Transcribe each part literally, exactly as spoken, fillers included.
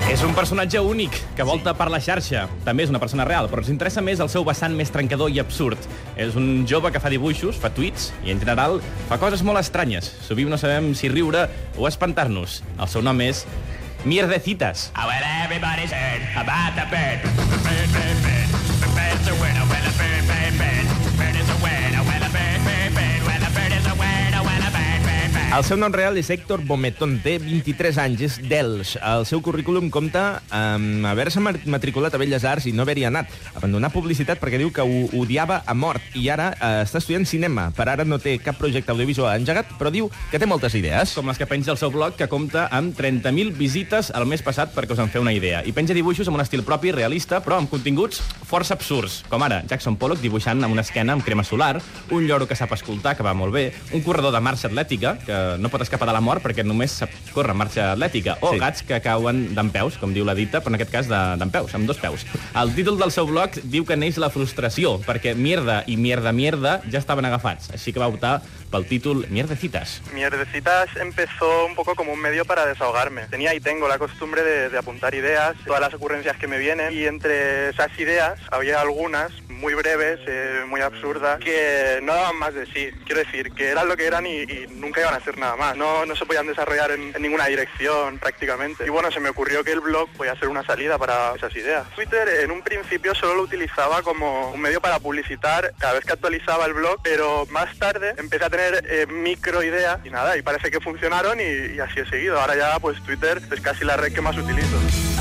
És un personatge únic que volta per la xarxa. També és una persona real, però ens interessa més el seu vessant més trencador i absurd. És un jove que fa dibuixos, fa tuits, i en general fa coses molt estranyes. Sovint no sabem si riure o espantar-nos. El seu nom és Mierdecitas. Oh, well, everybody's heard about the bird. Bird, bird, bird. The bird's a word, oh, well, a bird, bird, bird. Bird is a word, oh, well, a bird, bird, bird. Well, a bird is a word, oh, well, a bird, bird, bird. El seu nom real és Héctor Bometón, té vint-i-tres anys, és d'Elx. El seu currículum compta amb haver-se matriculat a Belles Arts i no haver-hi anat. Abandonar publicitat perquè diu que ho odiava a mort i ara eh, està estudiant cinema. Per ara no té cap projecte audiovisual engegat, però diu que té moltes idees. Com les que penja el seu blog, que compta amb trenta mil visites el mes passat perquè us en feu una idea. I penja dibuixos amb un estil propi, realista, però amb continguts força absurds, com ara Jackson Pollock dibuixant amb una esquena amb crema solar, un lloro que sap escoltar, que va molt bé, un corredor de marxa atlètica, que no pot escapar de la mort perquè només sap córrer marxa atlètica, o Sí. gats que cauen d'empeus, com diu la dita, però en aquest cas d'empeus, amb dos peus. El títol del seu blog diu que neix la frustració, perquè mierda i mierda mierda ja estaven agafats, així que va optar pel títol Mierdecitas. Mierdecitas empezó un poco como un medio para desahogarme. Tenía y tengo la costumbre de, de apuntar ideas, todas las ocurrencias que me vienen, y entre esas ideas había algunas muy breves, eh, muy absurdas, que no daban más de sí. Quiero decir, que eran lo que eran y, y nunca iban a ser nada más. No, no se podían desarrollar en, en ninguna dirección prácticamente. Y bueno, se me ocurrió que el blog podía ser una salida para esas ideas. Twitter en un principio solo lo utilizaba como un medio para publicitar cada vez que actualizaba el blog, pero más tarde empecé a tener eh, micro ideas y nada, y parece que funcionaron y, y así he seguido. Ahora ya pues Twitter es casi la red que más utilizo.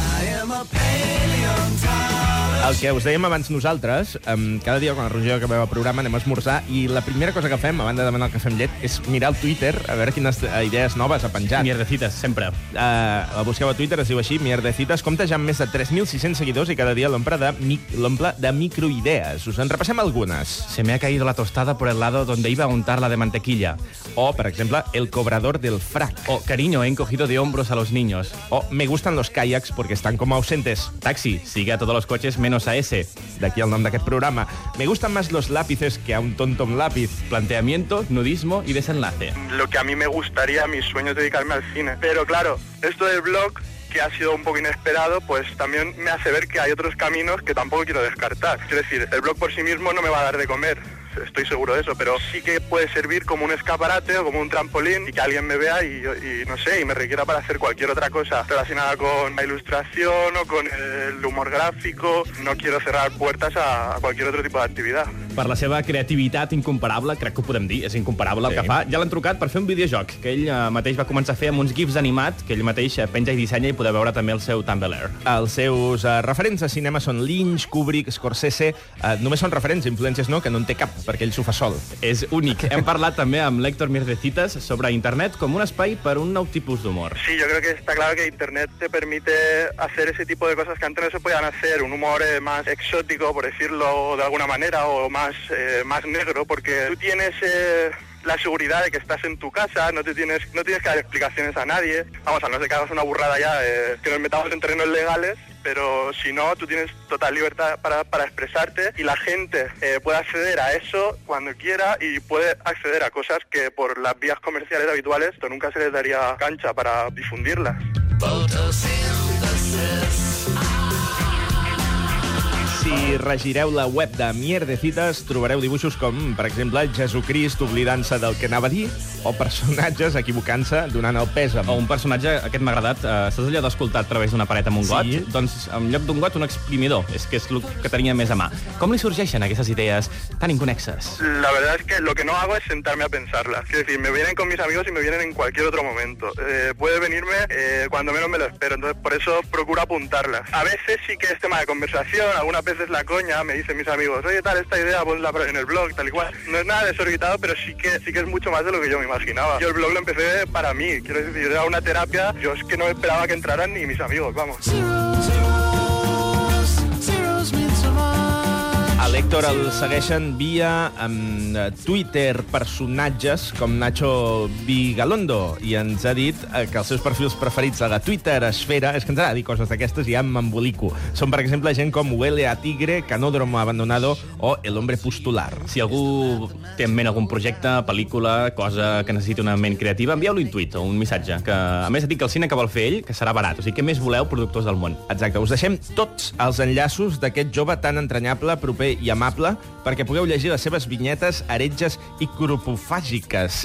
El que us dèiem abans nosaltres, um, cada dia quan el Roger acabem el programa anem a esmorzar i la primera cosa que fem, a banda de demanar el cafè amb llet, és mirar el Twitter a veure quines idees noves ha penjat. Mierdecitas, sempre. Uh, el busqueu a Twitter, es diu així, Mierdecitas, compta ja amb més de tres mil sis-cents seguidors i cada dia l'omple de, mi l'omple de microidees. Us en repassem algunes. Se me ha caído la tostada por el lado donde iba a untarla de mantequilla. O, per exemple, El cobrador del frac. O, cariño, he encogido de hombros a los niños. O, Me gustan los kayaks porque están como ausentes. Taxi, sigue a todos los coches menos a ese. D'aquí el nom d'aquest programa. Me gustan más los lápices que a un tonto un lápiz. Planteamiento, nudismo y desenlace. Lo que a mí me gustaría, mis sueños, dedicarme al cine. Pero claro, esto del blog, que ha sido un poco inesperado, pues también me hace ver que hay otros caminos que tampoco quiero descartar. Quiero decir, el blog por sí mismo no me va a dar de comer, estoy seguro de eso, pero sí que puede servir como un escaparate o como un trampolín y que alguien me vea y, y no sé, y me requiera para hacer cualquier otra cosa relacionada con la ilustración o con el humor gráfico. No quiero cerrar puertas a, a cualquier otro tipo de actividad. Per la seva creativitat incomparable, crec que ho podem dir, és incomparable el Sí. que fa. Ja l'han trucat per fer un videojoc, que ell eh, mateix va començar a fer amb uns gifs animats, que ell mateix eh, penja i dissenya i podeu veure també el seu Tumblr. Els seus uh, referents de cinema són Lynch, Kubrick, Scorsese. Uh, només són referents, influències no, que no en té cap, perquè ell s'ho fa sol. És únic. Hem parlat també amb l'Héctor Mierdecitas sobre internet com un espai per un nou tipus d'humor. Sí, yo creo que está claro que Internet te permite hacer ese tipo de cosas que antes no se podían hacer, un humor eh, más exótico, por decirlo de alguna manera, o más, eh, más negro, porque tú tienes eh, la seguridad de que estás en tu casa, no te tienes no tienes que dar explicaciones a nadie. Vamos, a no ser que hagas una burrada ya, eh, que nos metamos en terrenos legales, pero si no, tú tienes total libertad para, para expresarte y la gente eh, puede acceder a eso cuando quiera y puede acceder a cosas que por las vías comerciales habituales esto nunca se les daría cancha para difundirlas. Si regireu la web de Mierdecitas, trobareu dibuixos com, per exemple, Jesucrist oblidant-se del que anava a dir, o personatges equivocant-se donant el pèsam. O un personatge, aquest m'ha agradat, eh, saps allò d'escoltar a través d'una paret amb un got? Sí. Doncs en lloc d'un got, un exprimidor. És que és el que tenia més a mà. Com li sorgeixen aquestes idees tan inconexes? La verdad es que lo que no hago es sentarme a pensarlas. Quiero decir, me vienen con mis amigos y me vienen en cualquier otro momento. Eh, puede venirme eh, cuando menos me lo espero, entonces por eso procuro apuntarlas. A veces sí que es tema de conversación, algunas veces la coña, me dicen mis amigos, oye, tal, esta idea, ponla en el blog, tal y cual. No es nada desorbitado, pero sí que sí que es mucho más de lo que yo me imaginaba. Yo el blog lo empecé para mí, quiero decir, era una terapia, yo es que no esperaba que entraran ni mis amigos, vamos. A l'Héctor el segueixen via um, Twitter personatges com Nacho Vigalondo i ens ha dit eh, que els seus perfils preferits a la Twitter esfera, és que ens ha de dir coses d'aquestes i ja m'embolico. Són, per exemple, gent com Huele a Tigre, Canódromo Abandonado o El Hombre Postular. Si algú té en ment algun projecte, pel·lícula, cosa que necessiti una ment creativa, envieu-li un tuit o un missatge, que a més ha dit que el cine que vol fer ell, que serà barat. O sigui, què més voleu, productors del món? Exacte, us deixem tots els enllaços d'aquest jove tan entranyable, proper i amable, perquè pugueu llegir les seves vinyetes heretges i cropofàgiques.